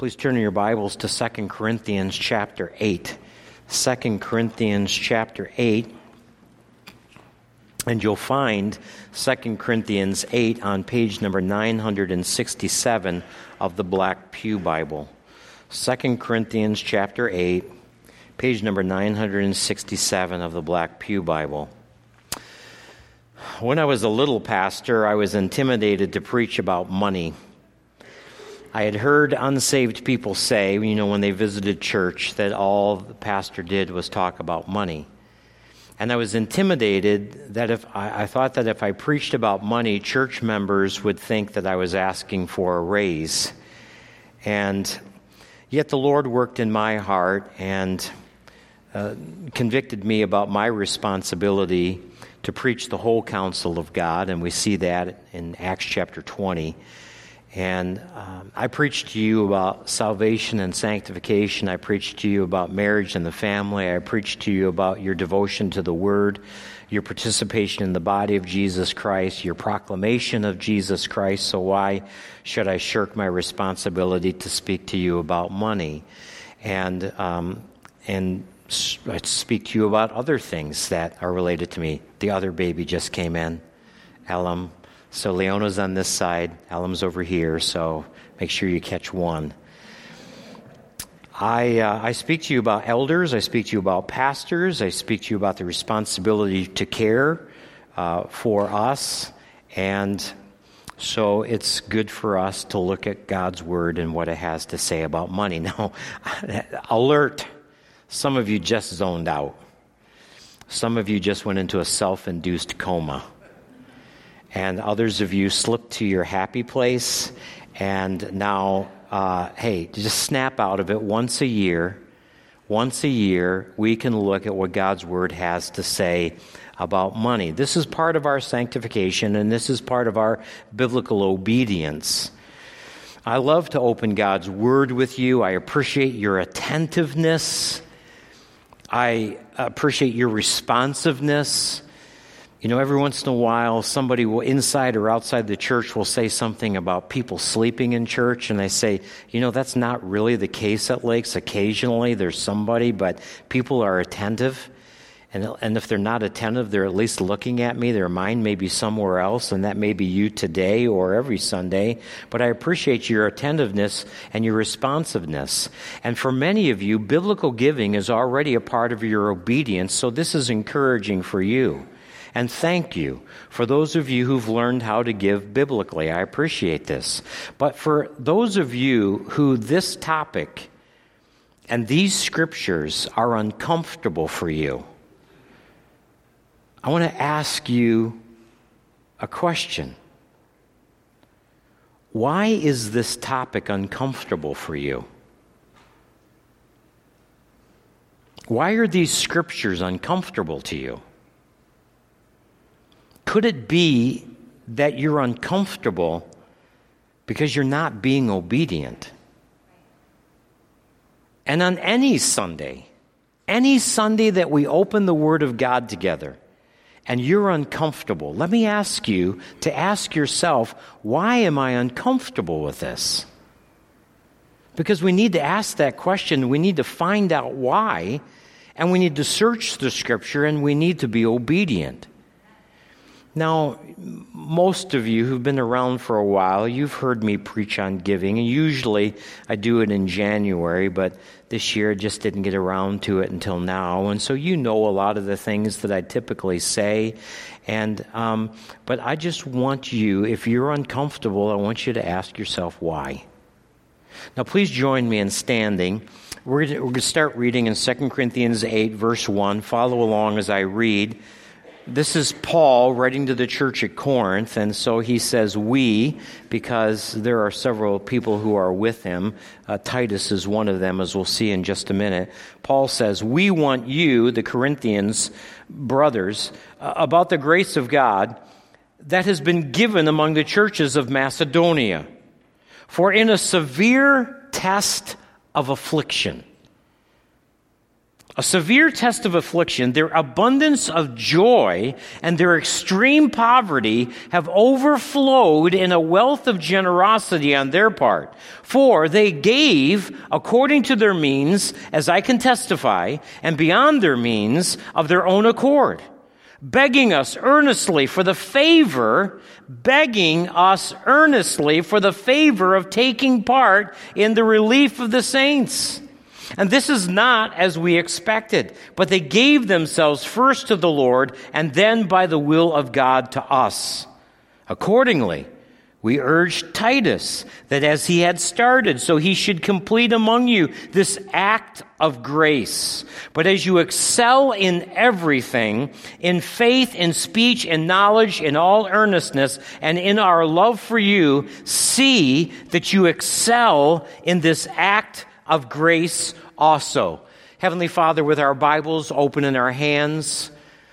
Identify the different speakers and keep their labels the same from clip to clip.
Speaker 1: Please turn your Bibles to 2 Corinthians chapter 8. 2 Corinthians chapter 8. And you'll find 2 Corinthians 8 on page number 967 of the Black Pew Bible. 2 Corinthians chapter 8, page number 967 of the Black Pew Bible. When I was a little pastor, I was intimidated to preach about money. I had heard unsaved people say, when they visited church, that all the pastor did was talk about money. And I was intimidated that I thought that if I preached about money, church members would think that I was asking for a raise. And yet the Lord worked in my heart and convicted me about my responsibility to preach the whole counsel of God, and we see that in Acts chapter 20. And I preached to you about salvation and sanctification. I preached to you about marriage and the family. I preached to you about your devotion to the Word, your participation in the body of Jesus Christ, your proclamation of Jesus Christ. So why should I shirk my responsibility to speak to you about money? And I speak to you about other things that are related to me. The other baby just came in, Elam. So Leona's on this side, Elam's over here, so make sure you catch one. I speak to you about elders, I speak to you about pastors, I speak to you about the responsibility to care for us, and so it's good for us to look at God's Word and what it has to say about money. Now, alert, some of you just zoned out. Some of you just went into a self-induced coma. And others of you slipped to your happy place, and now, just snap out of it once a year. Once a year, we can look at what God's Word has to say about money. This is part of our sanctification, and this is part of our biblical obedience. I love to open God's Word with you. I appreciate your attentiveness. I appreciate your responsiveness. Every once in a while, somebody will, inside or outside the church, will say something about people sleeping in church, and I say, that's not really the case at Lakes. Occasionally, there's somebody, but people are attentive, and if they're not attentive, they're at least looking at me. Their mind may be somewhere else, and that may be you today or every Sunday, but I appreciate your attentiveness and your responsiveness. And for many of you, biblical giving is already a part of your obedience, so this is encouraging for you. And thank you for those of you who've learned how to give biblically. I appreciate this. But for those of you who this topic and these scriptures are uncomfortable for you, I want to ask you a question. Why is this topic uncomfortable for you? Why are these scriptures uncomfortable to you? Could it be that you're uncomfortable because you're not being obedient? And on any Sunday that we open the Word of God together, and you're uncomfortable, let me ask you to ask yourself, why am I uncomfortable with this? Because we need to ask that question, we need to find out why, and we need to search the Scripture, and we need to be obedient. Now, most of you who've been around for a while, you've heard me preach on giving, and usually I do it in January, but this year I just didn't get around to it until now, and so you know a lot of the things that I typically say, and but I just want you, if you're uncomfortable, I want you to ask yourself why. Now, please join me in standing. We're going to start reading in 2 Corinthians 8, verse 1. Follow along as I read. This is Paul writing to the church at Corinth, and so he says we, because there are several people who are with him. Titus is one of them, as we'll see in just a minute. Paul says, we want you, the Corinthians brothers, about the grace of God that has been given among the churches of Macedonia. For in a severe test of affliction, a severe test of affliction, their abundance of joy and their extreme poverty have overflowed in a wealth of generosity on their part. For they gave according to their means, as I can testify, and beyond their means of their own accord, begging us earnestly for the favor of taking part in the relief of the saints. And this is not as we expected, but they gave themselves first to the Lord and then by the will of God to us. Accordingly, we urged Titus that as he had started, so he should complete among you this act of grace. But as you excel in everything, in faith, in speech, in knowledge, in all earnestness, and in our love for you, see that you excel in this act of grace also. Heavenly Father, with our Bibles open in our hands,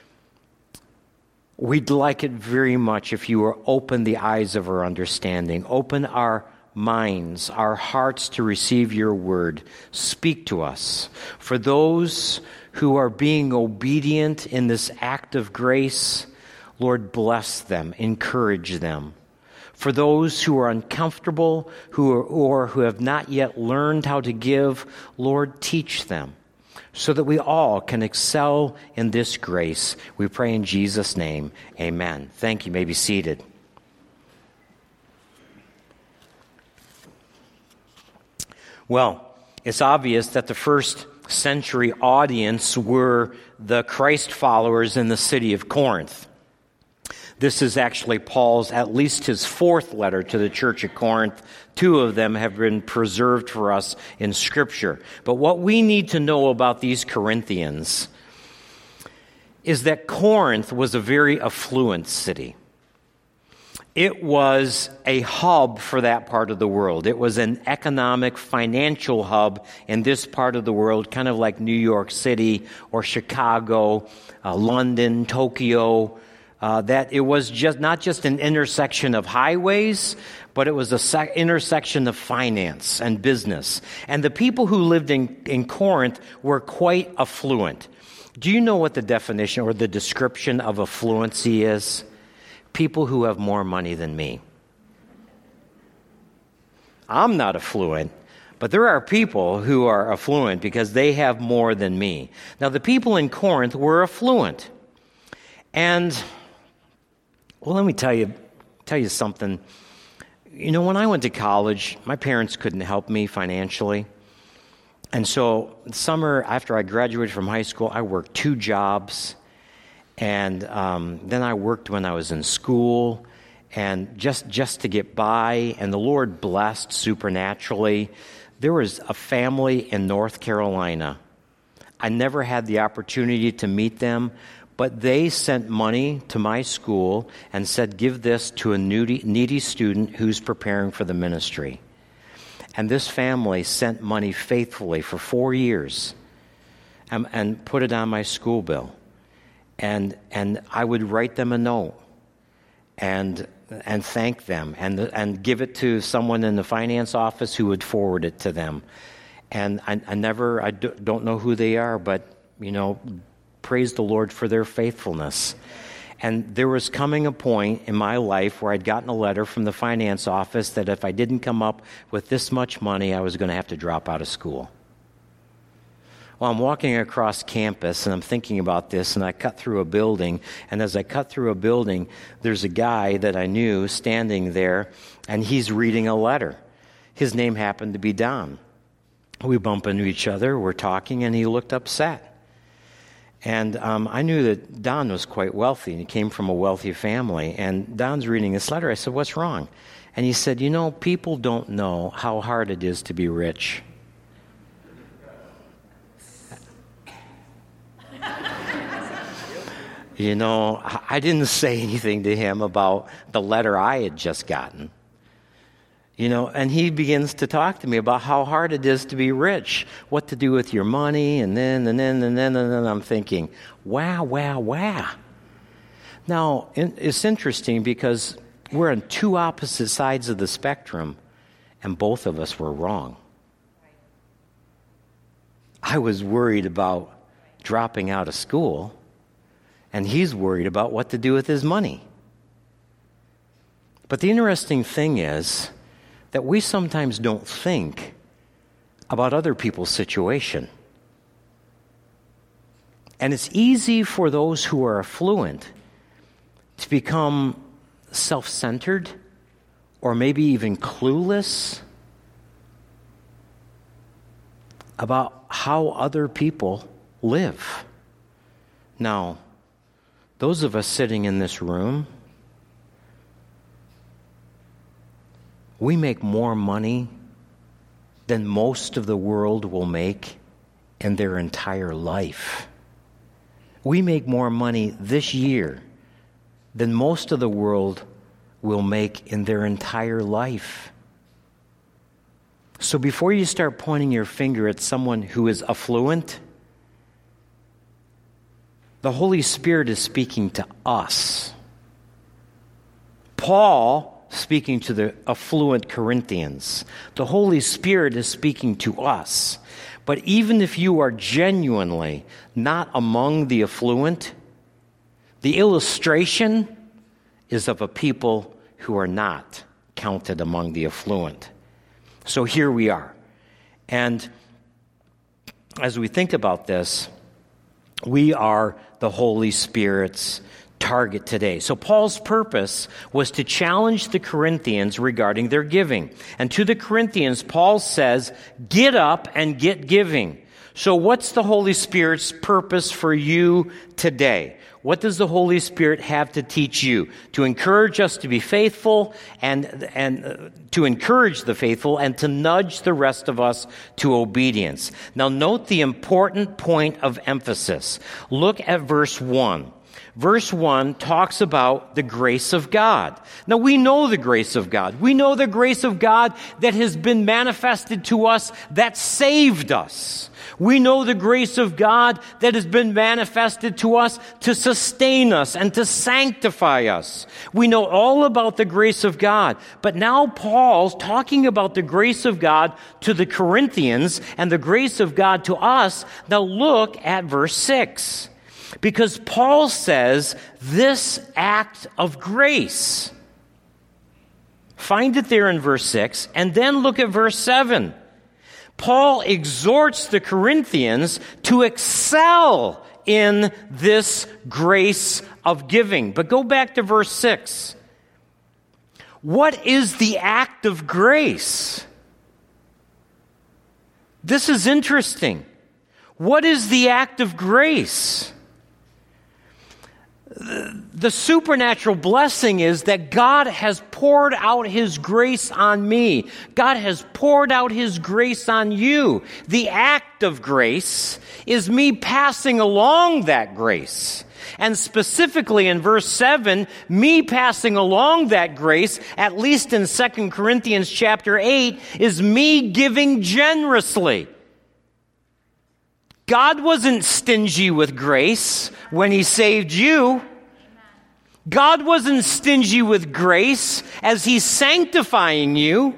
Speaker 1: we'd like it very much if you will open the eyes of our understanding, open our minds, our hearts to receive your word. Speak to us. For those who are being obedient in this act of grace, Lord, bless them, encourage them. For those who are uncomfortable, or who have not yet learned how to give, Lord, teach them so that we all can excel in this grace. We pray in Jesus' name, amen. Thank you. You may be seated. Well, it's obvious that the first century audience were the Christ followers in the city of Corinth. This is actually Paul's, at least his fourth letter to the church of Corinth. Two of them have been preserved for us in Scripture. But what we need to know about these Corinthians is that Corinth was a very affluent city. It was a hub for that part of the world. It was an economic, financial hub in this part of the world, kind of like New York City or Chicago, London, Tokyo. That it was just not just an intersection of highways, but it was an intersection of finance and business. And the people who lived in Corinth were quite affluent. Do you know what the definition or the description of affluency is? People who have more money than me. I'm not affluent, but there are people who are affluent because they have more than me. Now, the people in Corinth were affluent. And well, let me tell you something. You know, when I went to college, my parents couldn't help me financially. And so the summer after I graduated from high school, I worked 2 jobs. And then I worked when I was in school, and just to get by. And the Lord blessed supernaturally. There was a family in North Carolina. I never had the opportunity to meet them, but they sent money to my school and said, give this to a needy student who's preparing for the ministry. And this family sent money faithfully for 4 years and put it on my school bill. And I would write them a note and thank them and give it to someone in the finance office who would forward it to them. And I don't know who they are, but, you know, praise the Lord for their faithfulness. And there was coming a point in my life where I'd gotten a letter from the finance office that if I didn't come up with this much money, I was going to have to drop out of school. Well, I'm walking across campus, and I'm thinking about this, and I cut through a building. And as I cut through a building, there's a guy that I knew standing there, and he's reading a letter. His name happened to be Don. We bump into each other, we're talking, and he looked upset. And I knew that Don was quite wealthy, and he came from a wealthy family. And Don's reading this letter. I said, what's wrong? And he said, you know, people don't know how hard it is to be rich. You know, I didn't say anything to him about the letter I had just gotten. You know, and he begins to talk to me about how hard it is to be rich, what to do with your money, and then I'm thinking, wow. Now, it's interesting because we're on 2 opposite sides of the spectrum, and both of us were wrong. I was worried about dropping out of school, and he's worried about what to do with his money. But the interesting thing is that we sometimes don't think about other people's situation. And it's easy for those who are affluent to become self-centered or maybe even clueless about how other people live. Now, those of us sitting in this room, we make more money than most of the world will make in their entire life. We make more money this year than most of the world will make in their entire life. So before you start pointing your finger at someone who is affluent, the Holy Spirit is speaking to us. Paul speaking to the affluent Corinthians. The Holy Spirit is speaking to us. But even if you are genuinely not among the affluent, the illustration is of a people who are not counted among the affluent. So here we are. And as we think about this, we are the Holy Spirit's target today. So Paul's purpose was to challenge the Corinthians regarding their giving. And to the Corinthians, Paul says, get up and get giving. So what's the Holy Spirit's purpose for you today? What does the Holy Spirit have to teach you? To encourage us to be faithful and to encourage the faithful and to nudge the rest of us to obedience. Now note the important point of emphasis. Look at verse 1. Verse 1 talks about the grace of God. Now we know the grace of God. We know the grace of God that has been manifested to us that saved us. We know the grace of God that has been manifested to us to sustain us and to sanctify us. We know all about the grace of God. But now Paul's talking about the grace of God to the Corinthians and the grace of God to us. Now look at verse 6. Because Paul says this act of grace. Find it there in verse 6, and then look at verse 7. Paul exhorts the Corinthians to excel in this grace of giving. But go back to verse 6. What is the act of grace? This is interesting. What is the act of grace? The supernatural blessing is that God has poured out His grace on me. God has poured out His grace on you. The act of grace is me passing along that grace. And specifically in verse 7, me passing along that grace, at least in 2 Corinthians chapter 8, is me giving generously. God wasn't stingy with grace when He saved you. God wasn't stingy with grace as He's sanctifying you.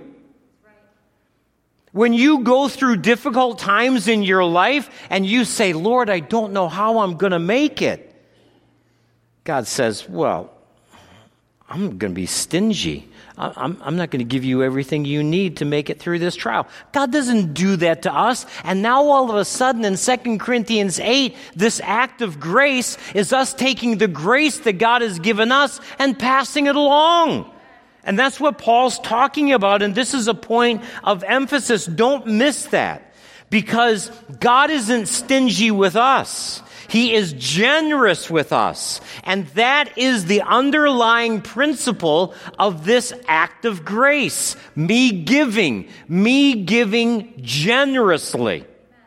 Speaker 1: When you go through difficult times in your life and you say, Lord, I don't know how I'm going to make it. God says, well, I'm going to be stingy. I'm not going to give you everything you need to make it through this trial. God doesn't do that to us. And now all of a sudden in 2 Corinthians 8, this act of grace is us taking the grace that God has given us and passing it along. And that's what Paul's talking about. And this is a point of emphasis. Don't miss that. Because God isn't stingy with us. He is generous with us. And that is the underlying principle of this act of grace. Me giving generously.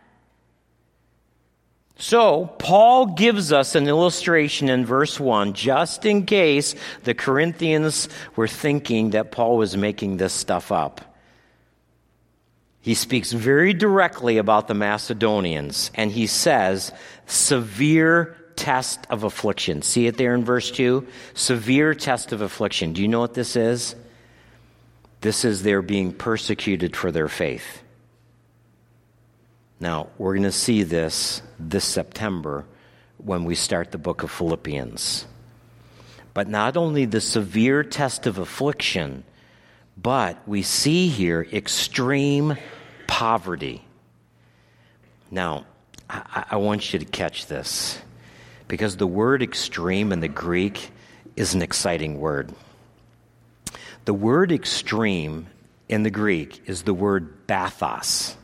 Speaker 1: So, Paul gives us an illustration in verse 1, just in case the Corinthians were thinking that Paul was making this stuff up. He speaks very directly about the Macedonians, and he says, severe test of affliction. See it there in verse 2? Severe test of affliction. Do you know what this is? This is their being persecuted for their faith. Now, we're going to see this September when we start the book of Philippians. But not only the severe test of affliction, but we see here extreme poverty. Now, I want you to catch this, because the word extreme in the Greek is an exciting word. The word extreme in the Greek is the word bathos.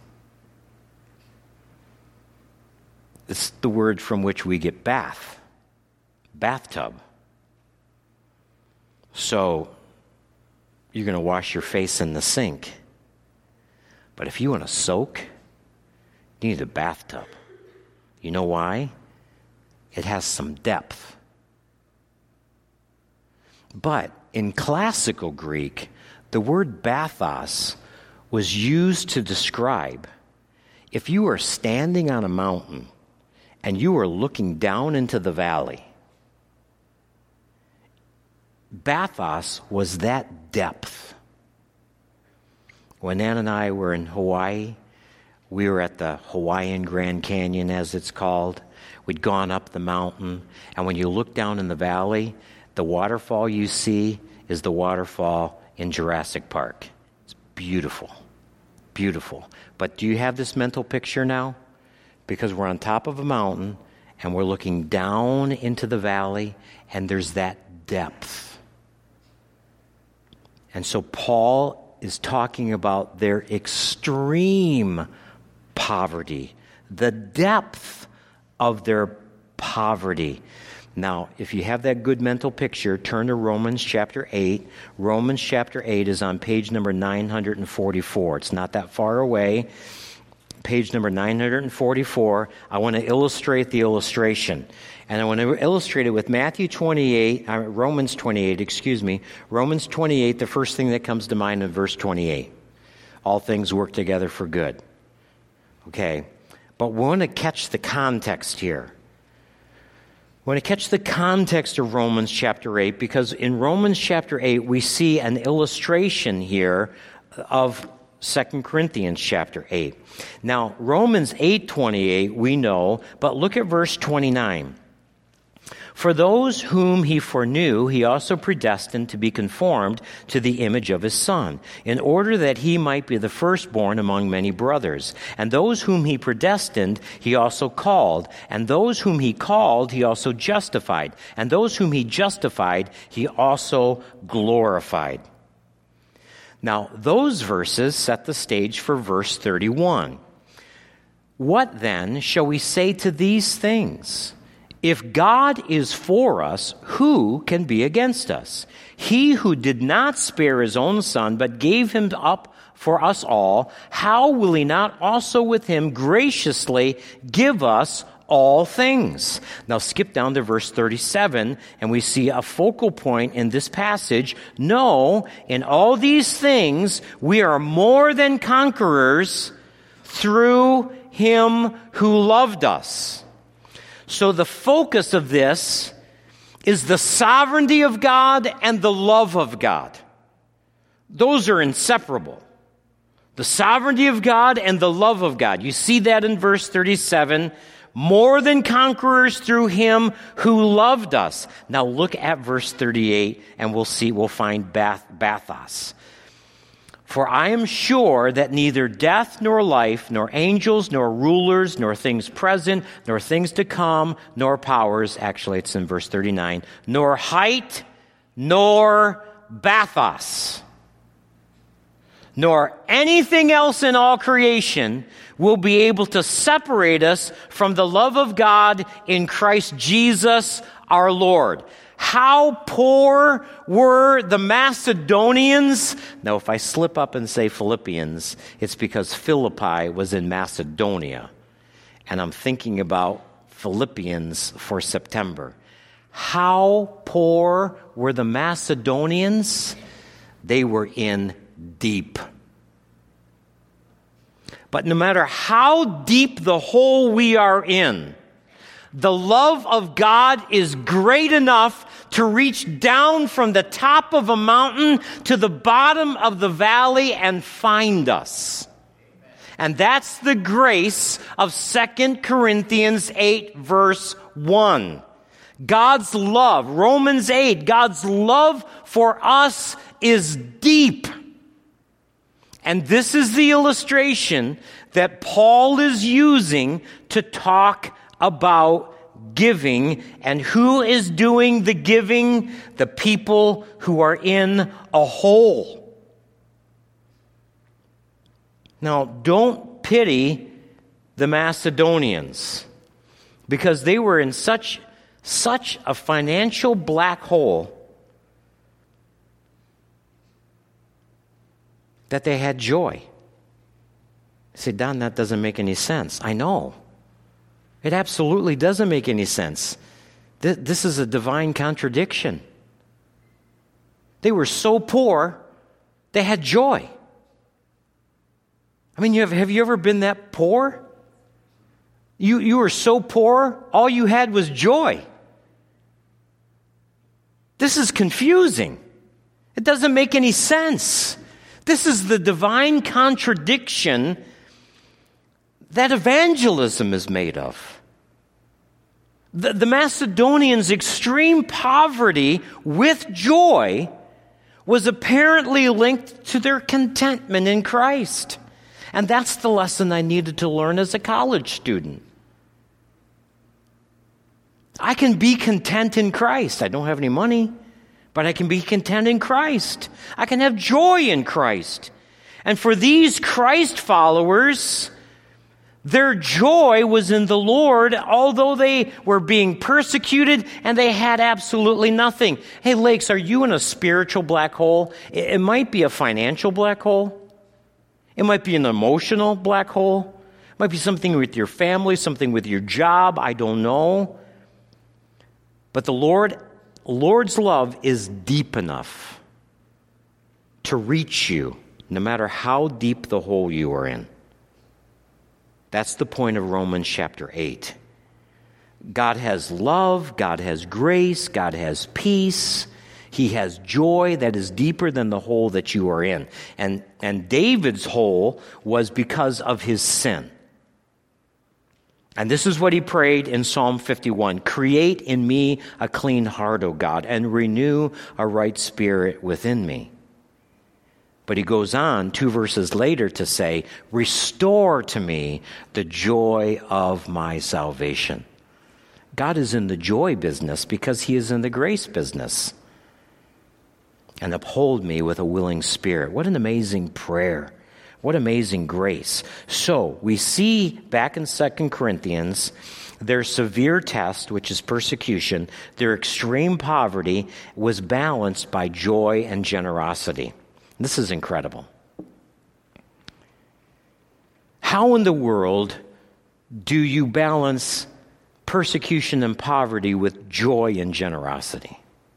Speaker 1: It's the word from which we get bathtub. So, you're going to wash your face in the sink. But if you want to soak, you need a bathtub. You know why? It has some depth. But in classical Greek, the word bathos was used to describe if you were standing on a mountain and you were looking down into the valley. Bathos was that depth. When Ann and I were in Hawaii, we were at the Hawaiian Grand Canyon, as it's called. We'd gone up the mountain, and when you look down in the valley, the waterfall you see is the waterfall in Jurassic Park. It's beautiful, beautiful. But do you have this mental picture now? Because we're on top of a mountain, and we're looking down into the valley, and there's that depth. And so Paul is talking about their extreme poverty, the depth of their poverty. Now, if you have that good mental picture, turn to Romans chapter 8. Romans chapter 8 is on page number 944. It's not that far away. Page number 944. I want to illustrate the illustration. And I want to illustrate it with Romans 28, Romans 28, the first thing that comes to mind in verse 28. All things work together for good. Okay, but we want to catch the context here. We want to catch the context of Romans chapter 8, because in Romans chapter 8, we see an illustration here of 2 Corinthians chapter 8. Now, Romans 8:28, we know, but look at verse 29. For those whom he foreknew, he also predestined to be conformed to the image of his Son, in order that he might be the firstborn among many brothers. And those whom he predestined, he also called. And those whom he called, he also justified. And those whom he justified, he also glorified. Now, those verses set the stage for verse 31. What then shall we say to these things? If God is for us, who can be against us? He who did not spare his own Son, but gave him up for us all, how will he not also with him graciously give us all things? Now skip down to verse 37, and we see a focal point in this passage. No, in all these things we are more than conquerors through him who loved us. So the focus of this is the sovereignty of God and the love of God. Those are inseparable. The sovereignty of God and the love of God. You see that in verse 37. More than conquerors through him who loved us. Now look at verse 38 and we'll find bathos. For I am sure that neither death nor life, nor angels, nor rulers, nor things present, nor things to come, nor powers, actually it's in verse 39, nor height, nor bathos, nor anything else in all creation will be able to separate us from the love of God in Christ Jesus our Lord. How poor were the Macedonians? Now, if I slip up and say Philippians, it's because Philippi was in Macedonia. And I'm thinking about Philippians for September. How poor were the Macedonians? They were in deep. But no matter how deep the hole we are in, the love of God is great enough to reach down from the top of a mountain to the bottom of the valley and find us. And that's the grace of 2 Corinthians 8, verse 1. God's love, Romans 8, God's love for us is deep. And this is the illustration that Paul is using to talk about giving. And who is doing the giving? The people who are in a hole. Now, don't pity the Macedonians, because they were in such a financial black hole that they had joy. You say, Don, that doesn't make any sense. I know. It absolutely doesn't make any sense. This is a divine contradiction. They were so poor, they had joy. I mean, have you ever been that poor? You were so poor, all you had was joy. This is confusing. It doesn't make any sense. This is the divine contradiction that evangelism is made of. The Macedonians' extreme poverty with joy was apparently linked to their contentment in Christ. And that's the lesson I needed to learn as a college student. I can be content in Christ. I don't have any money, but I can be content in Christ. I can have joy in Christ. And for these Christ followers, their joy was in the Lord, although they were being persecuted and they had absolutely nothing. Hey, Lakes, are you in a spiritual black hole? It might be a financial black hole. It might be an emotional black hole. It might be something with your family, something with your job. I don't know. But the Lord's love is deep enough to reach you, no matter how deep the hole you are in. That's the point of Romans chapter 8. God has love, God has grace, God has peace. He has joy that is deeper than the hole that you are in. And David's hole was because of his sin. And this is what he prayed in Psalm 51. Create in me a clean heart, O God, and renew a right spirit within me. But he goes on 2 verses later to say, restore to me the joy of my salvation. God is in the joy business because he is in the grace business. And uphold me with a willing spirit. What an amazing prayer. What amazing grace. So we see back in 2 Corinthians, their severe test, which is persecution, their extreme poverty was balanced by joy and generosity. This is incredible. How in the world do you balance persecution and poverty with joy and generosity?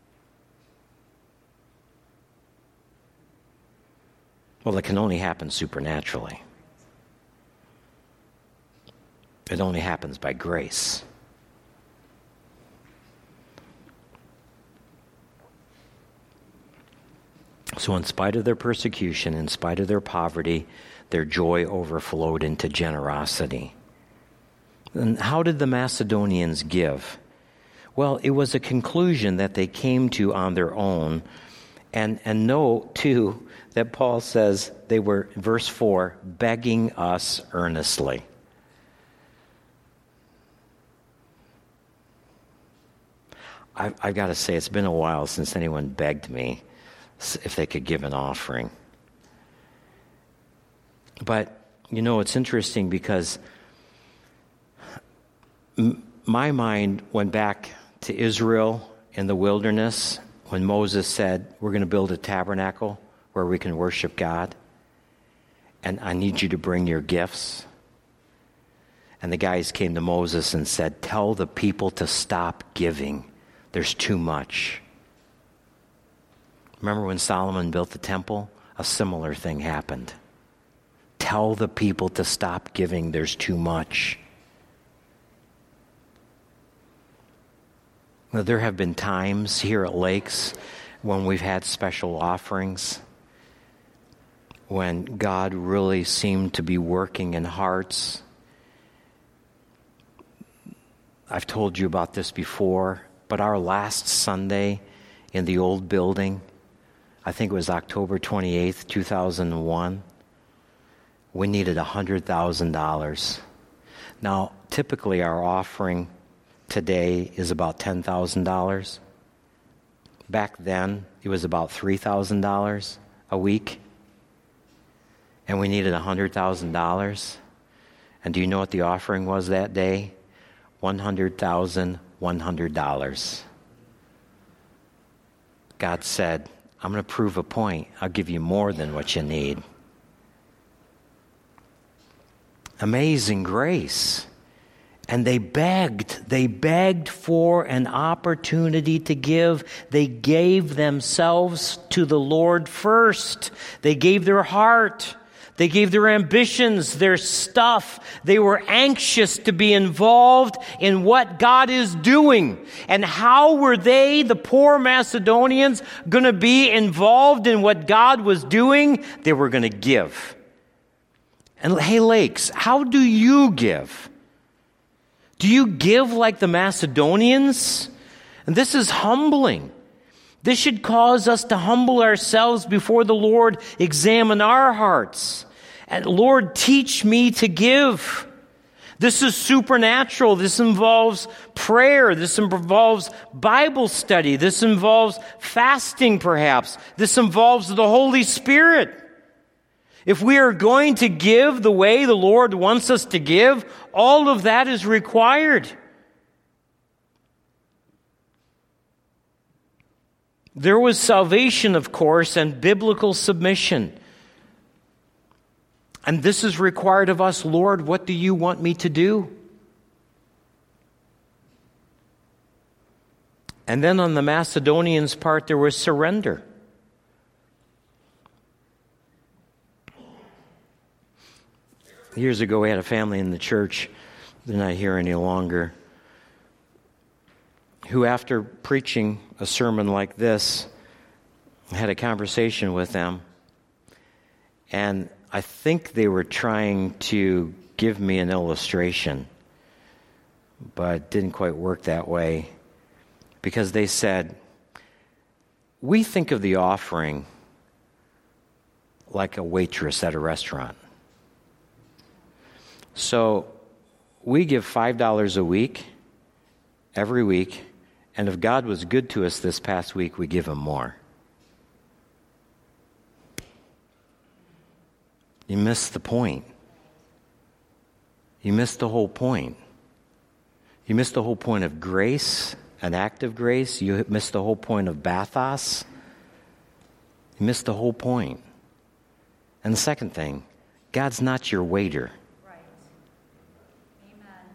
Speaker 1: Well, it can only happen supernaturally. It only happens by grace. So in spite of their persecution, in spite of their poverty, their joy overflowed into generosity. And how did the Macedonians give? Well, it was a conclusion that they came to on their own. And know, too, that Paul says they were, verse 4, begging us earnestly. I've got to say, it's been a while since anyone begged me if they could give an offering. But, it's interesting because my mind went back to Israel in the wilderness when Moses said, we're going to build a tabernacle where we can worship God, and I need you to bring your gifts. And the guys came to Moses and said, tell the people to stop giving. There's too much. Remember when Solomon built the temple? A similar thing happened. Tell the people to stop giving. There's too much. Well, there have been times here at Lakes when we've had special offerings, when God really seemed to be working in hearts. I've told you about this before, but our last Sunday in the old building, I think it was October 28th, 2001, we needed $100,000. Now, typically our offering today is about $10,000. Back then, it was about $3,000 a week. And we needed $100,000. And do you know what the offering was that day? $100,100. God said, I'm going to prove a point. I'll give you more than what you need. Amazing grace. And they begged for an opportunity to give. They gave themselves to the Lord first. They gave their heart. They gave their ambitions, their stuff. They were anxious to be involved in what God is doing. And how were they, the poor Macedonians, going to be involved in what God was doing? They were going to give. And hey, Lakes, how do you give? Do you give like the Macedonians? And this is humbling. This should cause us to humble ourselves before the Lord, examine our hearts. And Lord, teach me to give. This is supernatural. This involves prayer. This involves Bible study. This involves fasting, perhaps. This involves the Holy Spirit. If we are going to give the way the Lord wants us to give, all of that is required. There was salvation, of course, and biblical submission. And this is required of us. Lord, what do you want me to do? And then on the Macedonians' part, there was surrender. Years ago, we had a family in the church, they're not here any longer, who after preaching a sermon like this, I had a conversation with them, and I think they were trying to give me an illustration, but it didn't quite work that way, because they said, we think of the offering like a waitress at a restaurant. So we give $5 a week, every week, and if God was good to us this past week, we give him more. You missed the point. You missed the whole point. You missed the whole point of grace, an act of grace. You missed the whole point of bathos. You missed the whole point. And the second thing, God's not your waiter.
Speaker 2: Right. Amen.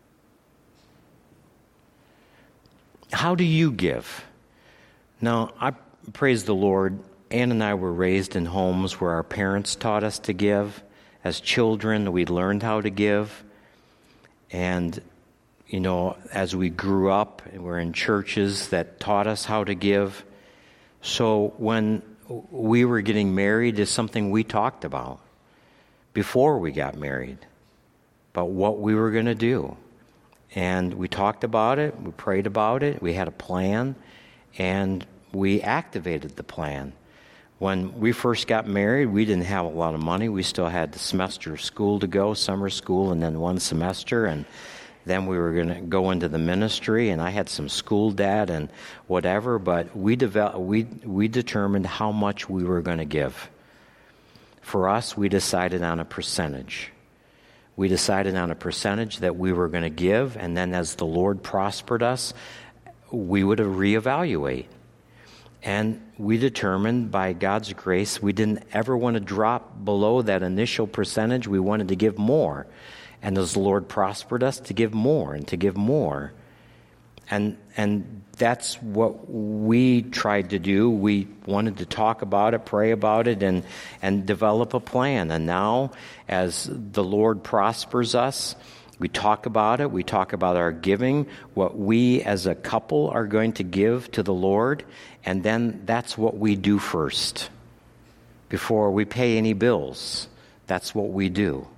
Speaker 1: How do you give? Now, I praise the Lord. Ann and I were raised in homes where our parents taught us to give. As children, we learned how to give. And, you know, as we grew up, we're in churches that taught us how to give. So when we were getting married, it's something we talked about before we got married, about what we were going to do. And we talked about it, we prayed about it, we had a plan, and we activated the plan. When we first got married, we didn't have a lot of money. We still had the semester of school to go, summer school, and then one semester, and then we were going to go into the ministry, and I had some school debt and whatever, but we determined how much we were going to give. For us, we decided on a percentage. We decided on a percentage that we were going to give, and then as the Lord prospered us, we would reevaluate. And we determined by God's grace, we didn't ever want to drop below that initial percentage. We wanted to give more. And as the Lord prospered us, to give more and to give more. And that's what we tried to do. We wanted to talk about it, pray about it, and develop a plan. And now, as the Lord prospers us, we talk about it. We talk about our giving, what we as a couple are going to give to the Lord, and then that's what we do first. before we pay any bills. That's what we do.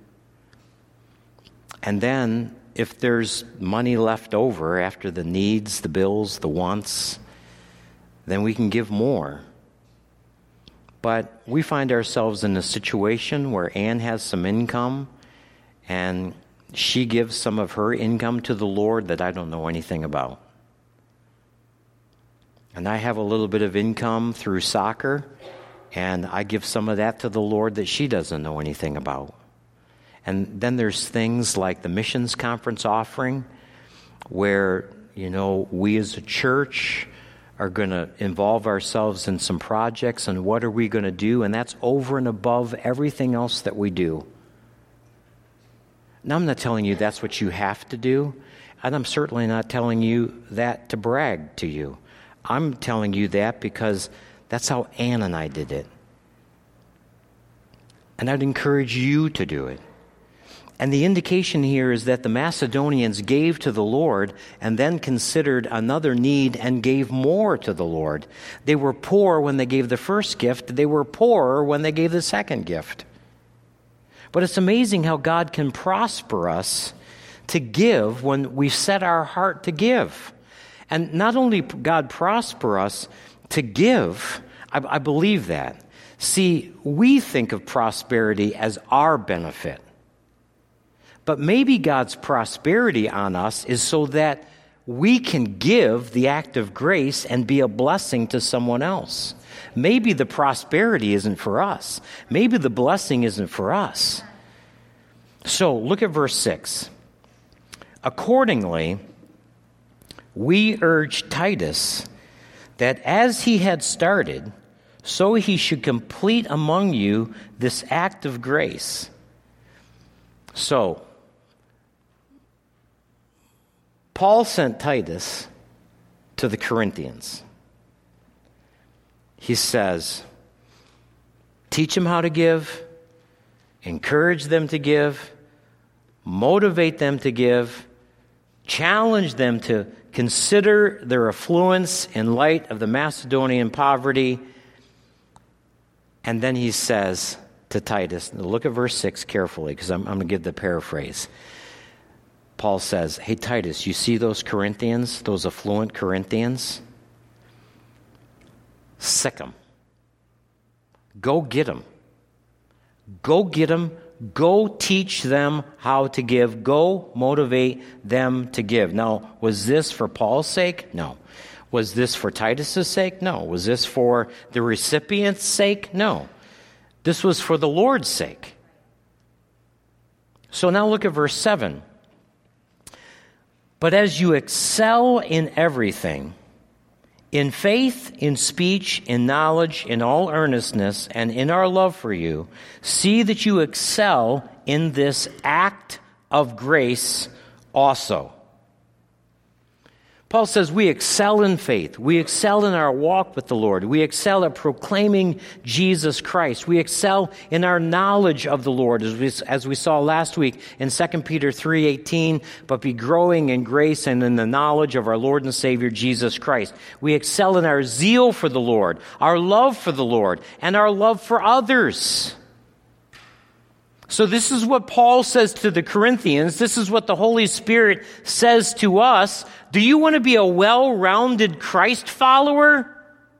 Speaker 1: And then, if there's money left over after the needs, the bills, the wants, then we can give more. But we find ourselves in a situation where Ann has some income, and she gives some of her income to the Lord that I don't know anything about. And I have a little bit of income through soccer, and I give some of that to the Lord that she doesn't know anything about. And then there's things like the missions conference offering, where, we as a church are going to involve ourselves in some projects, and what are we going to do? And that's over and above everything else that we do. Now, I'm not telling you that's what you have to do, and I'm certainly not telling you that to brag to you. I'm telling you that because that's how Ann and I did it. And I'd encourage you to do it. And the indication here is that the Macedonians gave to the Lord and then considered another need and gave more to the Lord. They were poor when they gave the first gift. They were poorer when they gave the second gift. But it's amazing how God can prosper us to give when we set our heart to give. And not only God prosper us to give, I believe that. See, we think of prosperity as our benefit. But maybe God's prosperity on us is so that we can give the act of grace and be a blessing to someone else. Maybe the prosperity isn't for us. Maybe the blessing isn't for us. So look at verse 6. Accordingly, we urge Titus that as he had started, so he should complete among you this act of grace. So, Paul sent Titus to the Corinthians. He says, teach them how to give, encourage them to give, motivate them to give, challenge them to consider their affluence in light of the Macedonian poverty. And then he says to Titus, look at verse 6 carefully, because I'm going to give the paraphrase. Paul says, hey, Titus, you see those Corinthians, those affluent Corinthians? Sick them. Go get them. Go get them. Go teach them how to give. Go motivate them to give. Now, was this for Paul's sake? No. Was this for Titus's sake? No. Was this for the recipient's sake? No. This was for the Lord's sake. So now look at verse 7. But as you excel in everything, in faith, in speech, in knowledge, in all earnestness, and in our love for you, see that you excel in this act of grace also. Paul says we excel in faith. We excel in our walk with the Lord. We excel at proclaiming Jesus Christ. We excel in our knowledge of the Lord, as we saw last week in 2 Peter 3:18, but be growing in grace and in the knowledge of our Lord and Savior Jesus Christ. We excel in our zeal for the Lord, our love for the Lord, and our love for others. So this is what Paul says to the Corinthians. This is what the Holy Spirit says to us. Do you want to be a well-rounded Christ follower?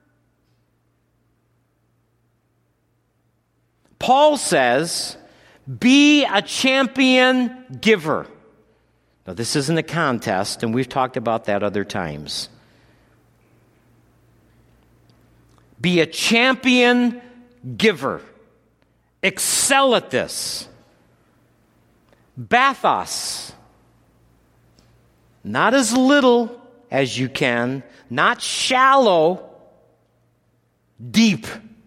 Speaker 1: Paul says, be a champion giver. Now, this isn't a contest, and we've talked about that other times. Be a champion giver. Excel at this. Bathos. Not as little as you can, not shallow, deep.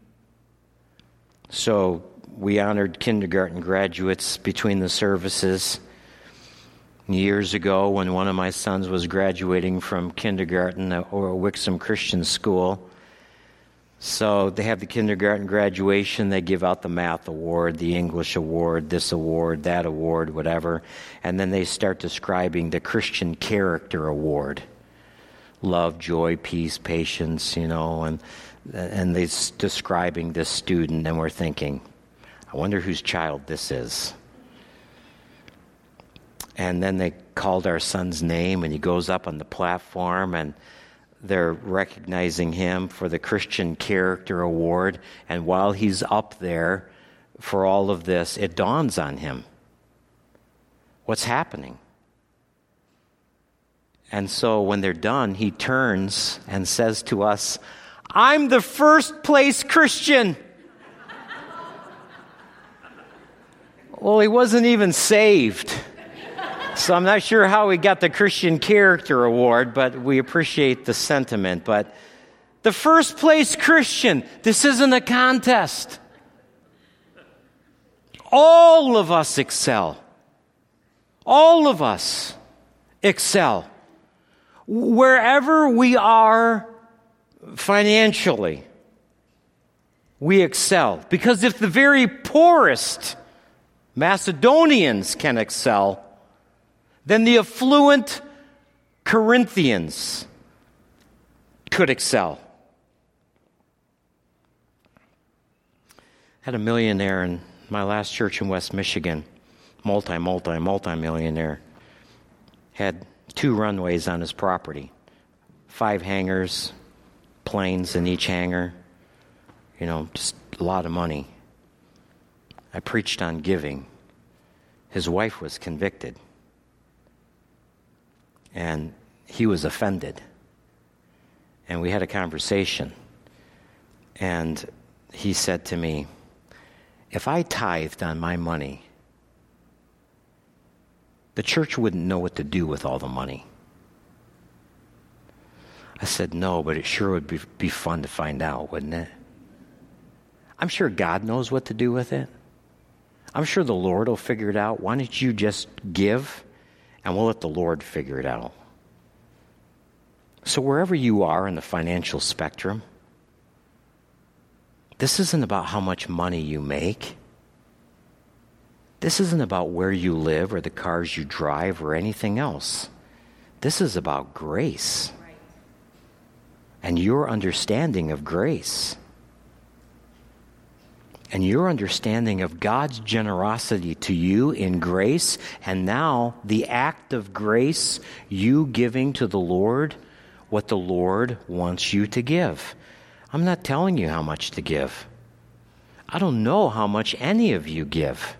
Speaker 1: So we honored kindergarten graduates between the services years ago when one of my sons was graduating from kindergarten or Wixom Christian School. So they have the kindergarten graduation, they give out the math award, the English award, this award, that award, whatever. And then they start describing the Christian character award. Love, joy, peace, patience, and And they're describing this student, and we're thinking, I wonder whose child this is. And then they called our son's name, and he goes up on the platform, and they're recognizing him for the Christian Character Award. And while he's up there for all of this, it dawns on him, what's happening? And so when they're done, he turns and says to us, I'm the first place Christian. Well, he wasn't even saved. So I'm not sure how he got the Christian Character Award, but we appreciate the sentiment. But the first place Christian, this isn't a contest. All of us excel. All of us excel. Wherever we are financially, we excel. Because if the very poorest Macedonians can excel, then the affluent Corinthians could excel. I had a millionaire in my last church in West Michigan, multi-millionaire, had 2 runways on his property, 5 hangars, planes in each hangar, just a lot of money. I preached on giving. His wife was convicted. And he was offended. And we had a conversation. And he said to me, if I tithed on my money, the church wouldn't know what to do with all the money. I said, no, but it sure would be fun to find out, wouldn't it? I'm sure God knows what to do with it. I'm sure the Lord will figure it out. Why don't you just give, and we'll let the Lord figure it out. So wherever you are in the financial spectrum, this isn't about how much money you make. This isn't about where you live or the cars you drive or anything else. This is about grace. Right. And your understanding of grace. And your understanding of God's generosity to you in grace, and now the act of grace, you giving to the Lord what the Lord wants you to give. I'm not telling you how much to give. I don't know how much any of you give.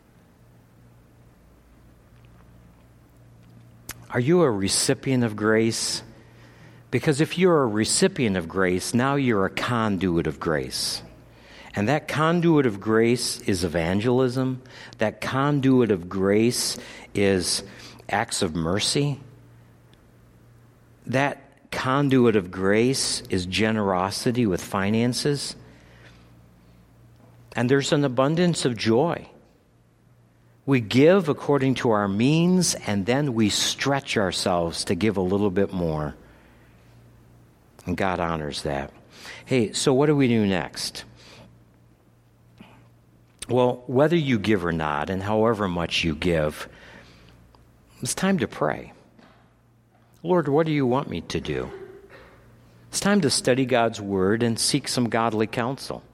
Speaker 1: Are you a recipient of grace? Because if you're a recipient of grace, now you're a conduit of grace. And that conduit of grace is evangelism. That conduit of grace is acts of mercy. That conduit of grace is generosity with finances. And there's an abundance of joy. We give according to our means, and then we stretch ourselves to give a little bit more. And God honors that. Hey, so what do we do next? Well, whether you give or not, and however much you give, it's time to pray. Lord, what do you want me to do? It's time to study God's Word and seek some godly counsel.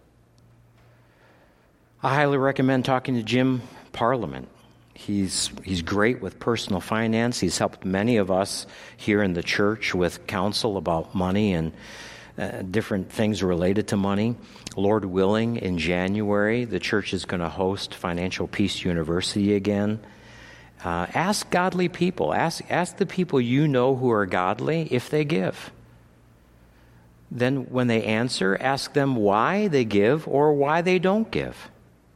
Speaker 1: I highly recommend talking to Jim Parliament. He's great with personal finance. He's helped many of us here in the church with counsel about money and different things related to money. Lord willing, in January, the church is going to host Financial Peace University again. Ask godly people. Ask the people you know who are godly if they give. Then when they answer, ask them why they give or why they don't give.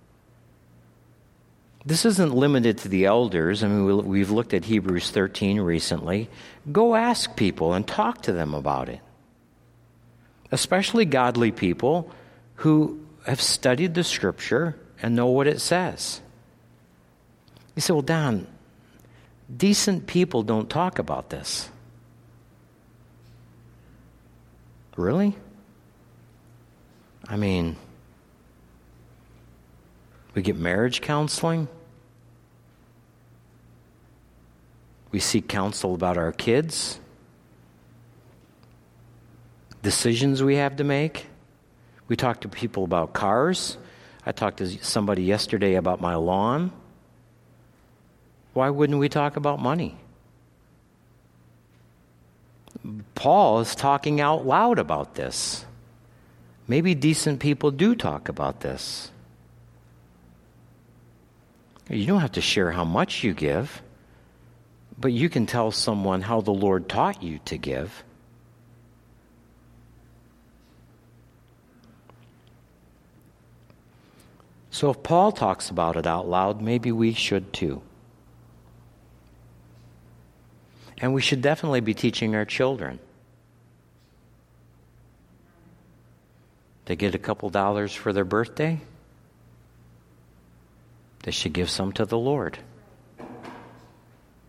Speaker 1: This isn't limited to the elders. I mean, we've looked at Hebrews 13 recently. Go ask people and talk to them about it. Especially godly people who have studied the Scripture and know what it says. You say, well, Don, decent people don't talk about this. Really? I mean, we get marriage counseling. We seek counsel about our kids. Decisions we have to make. We talk to people about cars. I talked to somebody yesterday about my lawn. Why wouldn't we talk about money? Paul is talking out loud about this. Maybe decent people do talk about this. You don't have to share how much you give, but you can tell someone how the Lord taught you to give. So if Paul talks about it out loud, maybe we should too. And we should definitely be teaching our children. They get a couple dollars for their birthday, they should give some to the Lord.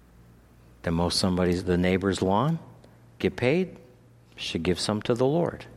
Speaker 1: They mow the neighbor's lawn, get paid, should give some to the Lord.